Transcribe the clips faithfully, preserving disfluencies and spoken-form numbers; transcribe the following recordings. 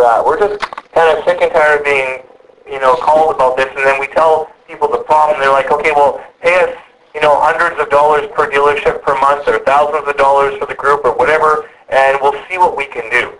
that. We're just kind of sick and tired of being, you know, called about this, and then we tell people the problem. They're like, okay, well, pay us, you know, hundreds of dollars per dealership per month, or thousands of dollars for the group, or whatever, and we'll see what we can do.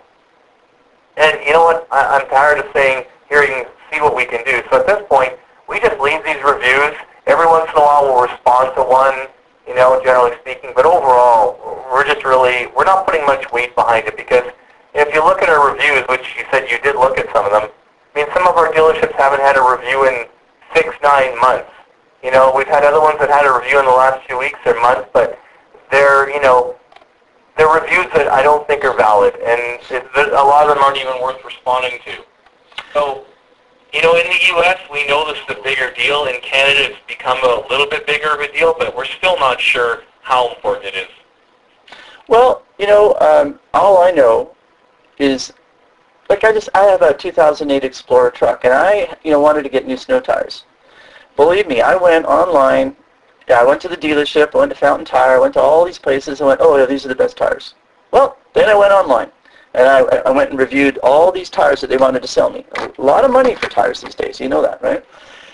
And you know what? I, I'm tired of saying, hearing, see what we can do. So at this point, we just leave these reviews. Every once in a while, we'll respond to one, you know, generally speaking. But overall, we're just really, we're not putting much weight behind it, because if you look at our reviews, which you said you did look at some of them, I mean, some of our dealerships haven't had a review in six, nine months. You know, we've had other ones that had a review in the last few weeks or months, but they're, you know, they're reviews that I don't think are valid, and it, a lot of them aren't even worth responding to. So, you know, in the U S, we know this is a bigger deal. In Canada, it's become a little bit bigger of a deal, but we're still not sure how important it is. Well, you know, um, all I know is, like, I just, I have a two thousand eight Explorer truck, and I, you know, wanted to get new snow tires. Believe me, I went online, I went to the dealership, I went to Fountain Tire, I went to all these places, and went, oh, yeah, these are the best tires. Well, then I went online. And I, I went and reviewed all these tires that they wanted to sell me. A lot of money for tires these days, you know that, right?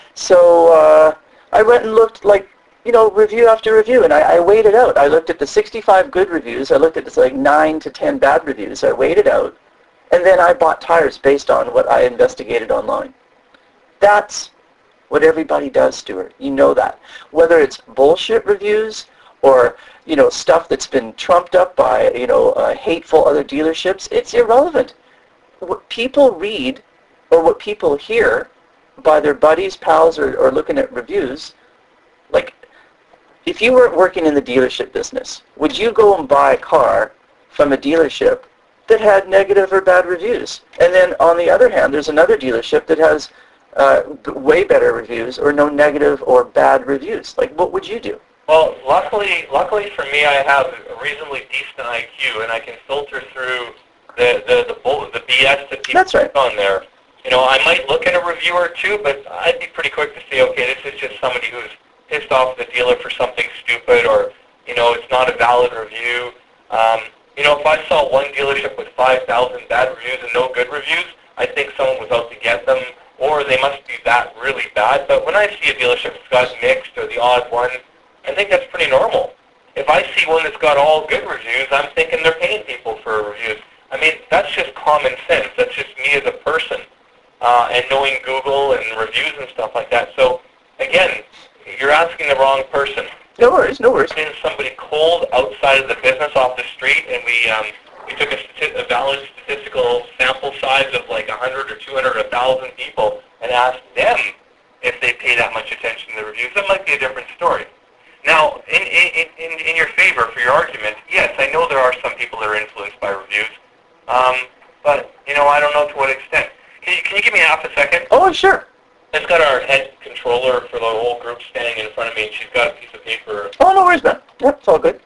So uh, I went and looked, like, you know, review after review, and I, I weighed it out. I looked at the sixty-five good reviews. I looked at this, like, nine to ten bad reviews. I weighed it out, and then I bought tires based on what I investigated online. That's what everybody does, Stuart. You know that. Whether it's bullshit reviews or, you know, stuff that's been trumped up by, you know, uh, hateful other dealerships, it's irrelevant. What people read or what people hear by their buddies, pals, or, or looking at reviews, like, if you weren't working in the dealership business, would you go and buy a car from a dealership that had negative or bad reviews? And then, on the other hand, there's another dealership that has uh, way better reviews or no negative or bad reviews. Like, what would you do? Well, luckily, luckily for me, I have a reasonably decent I Q, and I can filter through the the the, bull, the B S that people That's right. put on there. You know, I might look at a review or two, but I'd be pretty quick to say, okay, this is just somebody who's pissed off the dealer for something stupid, or, you know, it's not a valid review. Um, you know, if I saw one dealership with five thousand bad reviews and no good reviews, I think someone was out to get them, or they must be that really bad. But when I see a dealership that's got mixed or the odd one, I think that's pretty normal. If I see one that's got all good reviews, I'm thinking they're paying people for reviews. I mean, that's just common sense. That's just me as a person, uh, and knowing Google and reviews and stuff like that. So, again, you're asking the wrong person. No worries, no worries. There's somebody cold outside of the business off the street, and we um, we took a, stati- a valid statistical sample size of like one hundred or two hundred or one thousand people and asked them if they pay that much attention to the reviews. That might be a different story. Now, in, in, in, in your favor, for your argument, yes, I know there are some people that are influenced by reviews, um, but, you know, I don't know to what extent. Can you, can you give me half a second? Oh, sure. I've got our head controller for the whole group standing in front of me, and she's got a piece of paper. Oh, no worries, man. Yep, it's all good.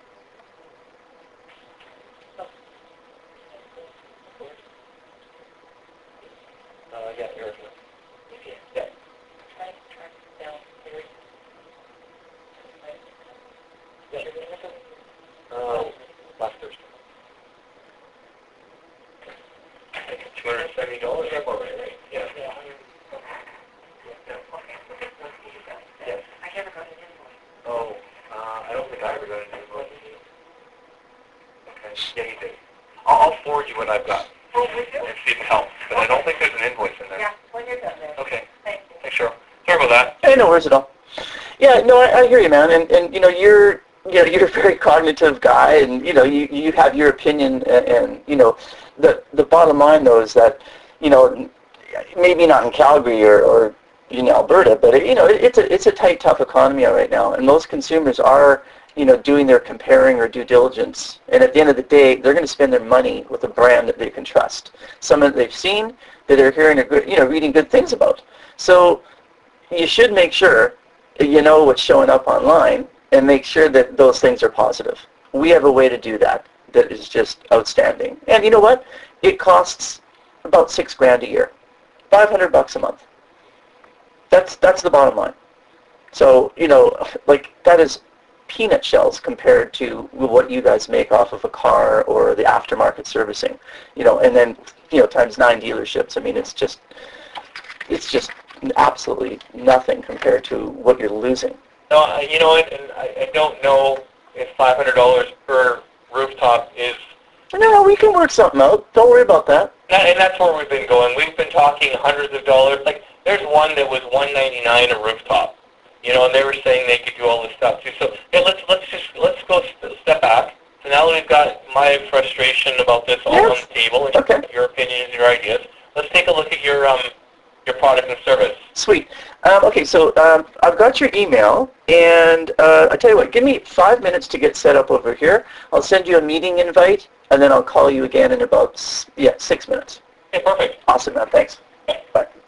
Uh, yeah, here. Yeah. Uh, last Thursday. two hundred seventy dollars, right? Right? Yeah. Yeah. Yes. I never got an invoice. Oh, uh, I don't think I ever got an invoice. Okay. Yeah, you did. I'll, I'll forward you what I've got. Oh, would you? And see if it helps. But I don't think there's an invoice in there. Yeah, when you're done there. Okay. Thank you. Thanks, Cheryl. Sorry about that. Hey, no worries at all. Yeah, no, I, I hear you, man. And, and you know, you're, you know, you're a very cognitive guy, and, you know, you, you have your opinion, and, and, you know, the, the bottom line, though, is that, you know, maybe not in Calgary or, or in Alberta, but, it, you know, it's a, it's a tight, tough economy right now, and most consumers are, you know, doing their comparing or due diligence. And at the end of the day, they're going to spend their money with a brand that they can trust, someone that they've seen, that they're hearing, a good, you know, reading good things about. So you should make sure you know what's showing up online and make sure that those things are positive. We have a way to do that that is just outstanding. And you know what? It costs about six grand a year, five hundred bucks a month. That's that's the bottom line. So, you know, like, that is peanut shells compared to what you guys make off of a car or the aftermarket servicing. You know, and then, you know, times nine dealerships. I mean, it's just, it's just absolutely nothing compared to what you're losing. No, I- you know what, and I, I don't know if five hundred dollars per rooftop is, No, no, we can work something out. Don't worry about that. that- and that's where we've been going. We've been talking hundreds of dollars. Like, there's one that was one ninety-nine a rooftop, you know, and they were saying they could do all this stuff too. So, hey, let's let's just let's go st- step back. So now that we've got my frustration about this all Yes. on the table, and Okay. your opinions and your ideas, let's take a look at your um your product and service. Sweet. Um, okay, so um, I've got your email, and uh, I tell you what, give me five minutes to get set up over here. I'll send you a meeting invite, and then I'll call you again in about s- yeah six minutes. Okay, perfect. Awesome, man. Thanks. Bye.